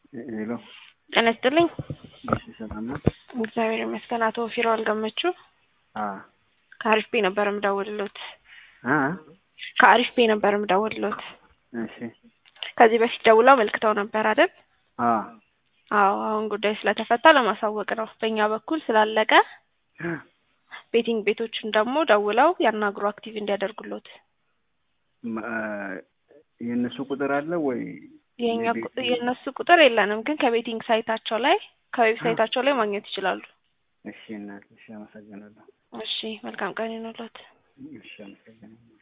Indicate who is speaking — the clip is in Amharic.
Speaker 1: ሄሎ
Speaker 2: ጤና ይስጥልኝ።
Speaker 1: እሺ ሰላም ነው?
Speaker 2: እግዚአብሔር ይመስገን። አቶ ፊራኦል ገመቹ ከአሪፍ ቤ ነበር የምደውልልዎት። ከአሪፍ ቤ ነበር የምደውልልዎት።
Speaker 1: እሺ
Speaker 2: ከዚህ በፊት ደውለው አመልክተው ነበር አይደል?
Speaker 1: አዎ
Speaker 2: አሁን ጉዳይ ስለተፈታ ለማሳወቅ ነው። በእኛ በኩል ስላለቀ ቤቲንግ ቤቶችን ደግሞ ደውለው ያናግሩ አክቲቭ እንዲያደርጉልዎት።
Speaker 1: የነሱ ቁጥር አለ ወይ?
Speaker 2: የነሱ ቁጥር የለንም፣ ግን ከቤቲንግ ሳይታቸው ላይ ከዌብሳይታቸው ላይ ማግኘት ይችላሉ።
Speaker 1: እሺ እናት፣ እሺ አመሰግናለሁ።
Speaker 2: እሺ መልካም ቀን ይሁንልዎት።
Speaker 1: እሺ አመሰግናለሁ።